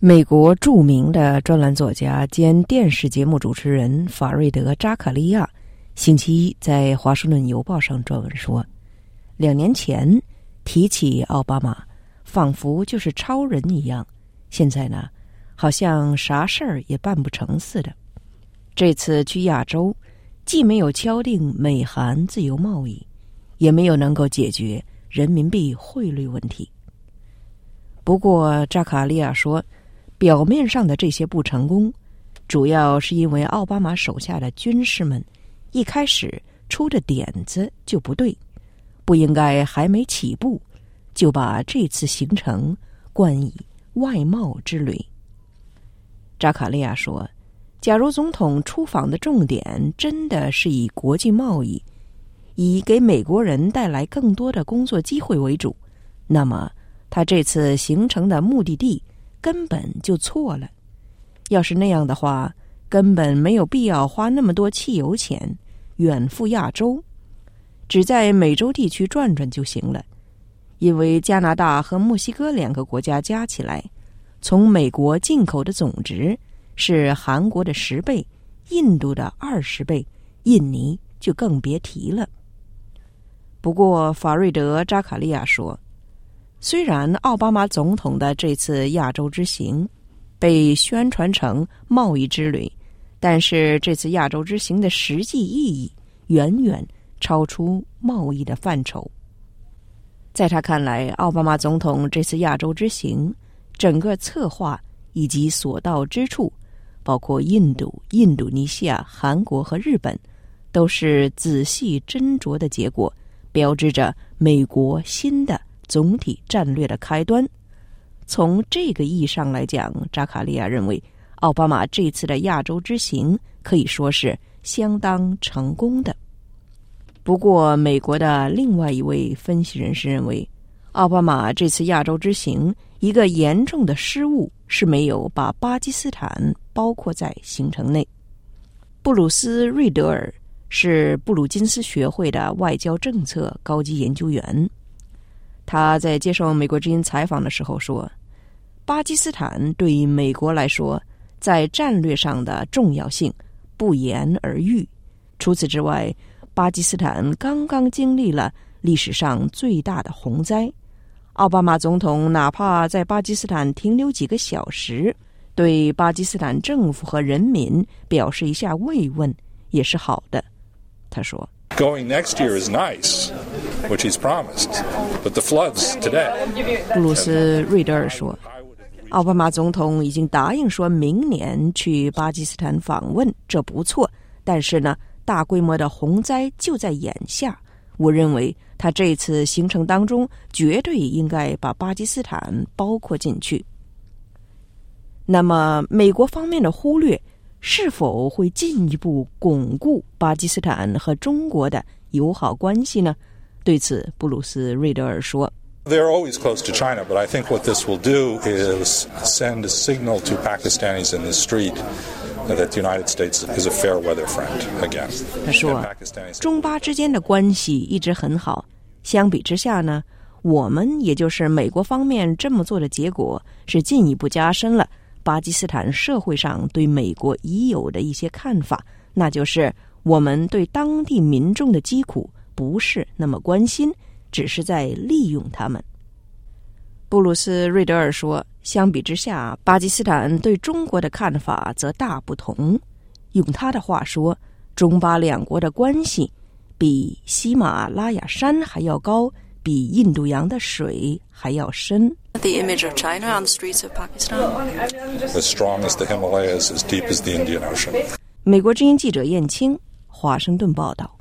美国著名的专栏作家兼电视节目主持人法瑞德·扎卡利亚星期一在《华盛顿邮报》上撰文说，2年前提起奥巴马仿佛就是超人一样，现在呢好像啥事儿也办不成似的。这次去亚洲既没有敲定美韩自由贸易，也没有能够解决人民币汇率问题。不过扎卡利亚说，表面上的这些不成功，主要是因为奥巴马手下的军士们一开始出的点子就不对，不应该还没起步就把这次行程冠以外贸之旅。扎卡利亚说，假如总统出访的重点真的是以国际贸易，以给美国人带来更多的工作机会为主，那么他这次行程的目的地根本就错了。要是那样的话，根本没有必要花那么多汽油钱远赴亚洲，只在美洲地区转转就行了。因为加拿大和墨西哥2个国家加起来，从美国进口的总值是韩国的10倍，印度的20倍，印尼就更别提了。不过法瑞德·扎卡利亚说，虽然奥巴马总统的这次亚洲之行被宣传成贸易之旅，但是这次亚洲之行的实际意义远远超出贸易的范畴。在他看来，奥巴马总统这次亚洲之行整个策划以及所到之处，包括印度、印度尼西亚、韩国和日本，都是仔细斟酌的结果，标志着美国新的总体战略的开端。从这个意义上来讲，扎卡利亚认为奥巴马这次的亚洲之行可以说是相当成功的。不过美国的另外一位分析人士认为，奥巴马这次亚洲之行一个严重的失误是没有把巴基斯坦包括在行程内。布鲁斯·瑞德尔是布鲁金斯学会的外交政策高级研究员，他在接受美国之音采访的时候说，巴基斯坦对于美国来说在战略上的重要性不言而喻。除此之外，巴基斯坦刚刚经历了历史上最大的洪灾，奥巴马总统哪怕在巴基斯坦停留几个小时，对巴基斯坦政府和人民表示一下慰问也是好的。他说 Going next year is nice, which he's promised, but the floods today. 布鲁斯·瑞德尔说，奥巴马总统已经答应说明年去巴基斯坦访问，这不错，但是呢，大规模的洪灾就在眼下。我认为他这次行程当中绝对应该把巴基斯坦包括进去。那么美国方面的忽略是否会进一步巩固巴基斯坦和中国的友好关系呢？对此，布鲁斯·瑞德尔说， They're always close to China, but I think what this will do is send a signal to Pakistanis in the street that the United States is a fair weather friend again. 他说，中巴之间的关系一直很好，相比之下呢，我们也就是美国方面这么做的结果是进一步加深了巴基斯坦社会上对美国已有的一些看法，那就是我们对当地民众的疾苦不是那么关心，只是在利用他们。布鲁斯·瑞德尔说，相比之下，巴基斯坦对中国的看法则大不同。用他的话说，中巴2国的关系比喜马拉雅山还要高，比印度洋的水还要深。 The image of China on the streets of Pakistan. As strong as the Himalayas, as deep as the Indian Ocean. 美国之音记者燕青，华盛顿报道。